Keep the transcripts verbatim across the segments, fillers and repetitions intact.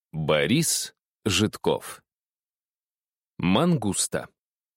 Борис Житков. Мангуста.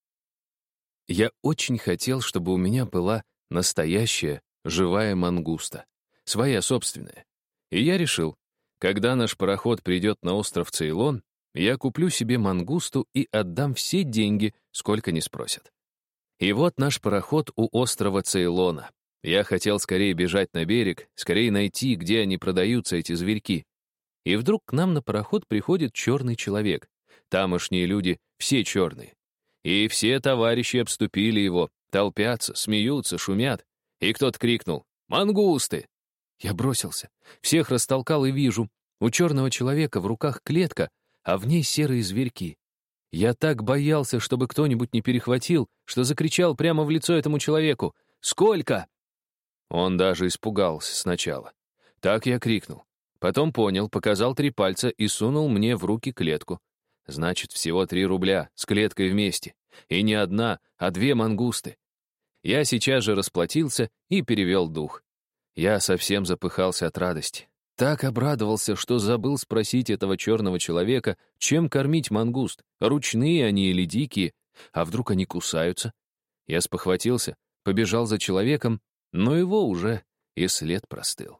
Я очень хотел, чтобы у меня была настоящая, живая мангуста, своя собственная. И я решил, когда наш пароход придет на остров Цейлон, я куплю себе мангусту и отдам все деньги, сколько не спросят. И вот наш пароход у острова Цейлона. Я хотел скорее бежать на берег, скорее найти, где они продаются, эти зверьки. И вдруг к нам на пароход приходит черный человек. Тамошние люди все черные. И все товарищи обступили его, толпятся, смеются, шумят. И кто-то крикнул: «Мангусты!» Я бросился, всех растолкал и вижу, у черного человека в руках клетка, а в ней серые зверьки. Я так боялся, чтобы кто-нибудь не перехватил, что закричал прямо в лицо этому человеку: «Сколько?» Он даже испугался сначала. Так я крикнул. Потом понял, показал три пальца и сунул мне в руки клетку. Значит, всего три рубля с клеткой вместе. И не одна, а две мангусты. Я сейчас же расплатился и перевел дух. Я совсем запыхался от радости. Так обрадовался, что забыл спросить этого черного человека, чем кормить мангуст, ручные они или дикие, а вдруг они кусаются. Я спохватился, побежал за человеком, но его уже и след простыл.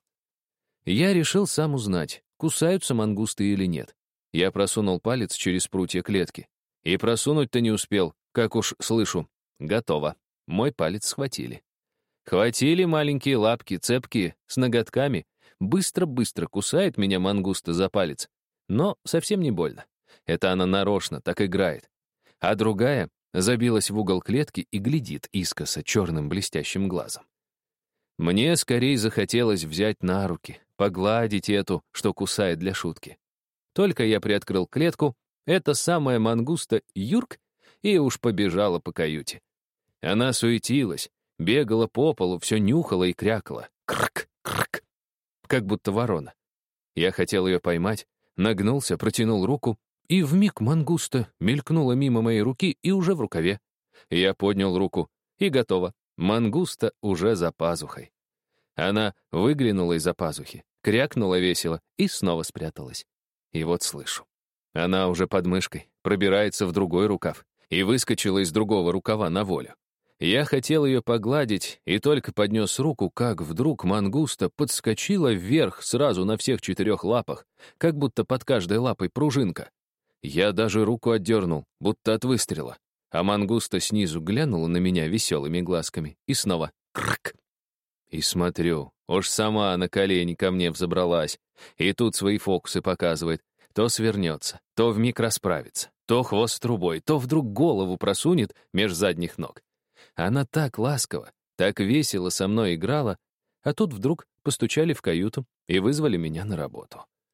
Я решил сам узнать, кусаются мангусты или нет. Я просунул палец через прутья клетки. И просунуть-то не успел, как уж слышу. Готово. Мой палец схватили. Хватили маленькие лапки, цепкие, с ноготками. Быстро-быстро кусает меня мангуста за палец. Но совсем не больно. Это она нарочно так играет. А другая забилась в угол клетки и глядит искоса черным блестящим глазом. Мне скорее захотелось взять на руки, погладить эту, что кусает для шутки. Только я приоткрыл клетку, эта самая мангуста юрк и уж побежала по каюте. Она суетилась, бегала по полу, все нюхала и крякала. Крк, крк, как будто ворона. Я хотел ее поймать, нагнулся, протянул руку, и вмиг мангуста мелькнула мимо моей руки и уже в рукаве. Я поднял руку, и готово. Мангуста уже за пазухой. Она выглянула из-за пазухи, крякнула весело и снова спряталась. И вот слышу. Она уже под мышкой, пробирается в другой рукав и выскочила из другого рукава на волю. Я хотел ее погладить и только поднес руку, как вдруг мангуста подскочила вверх сразу на всех четырех лапах, как будто под каждой лапой пружинка. Я даже руку отдернул, будто от выстрела. А мангуста снизу глянула на меня веселыми глазками и снова крк. И смотрю, уж сама на колени ко мне взобралась, и тут свои фокусы показывает. То свернется, то вмиг расправится, то хвост трубой, то вдруг голову просунет меж задних ног. Она так ласково, так весело со мной играла, а тут вдруг постучали в каюту и вызвали меня на работу.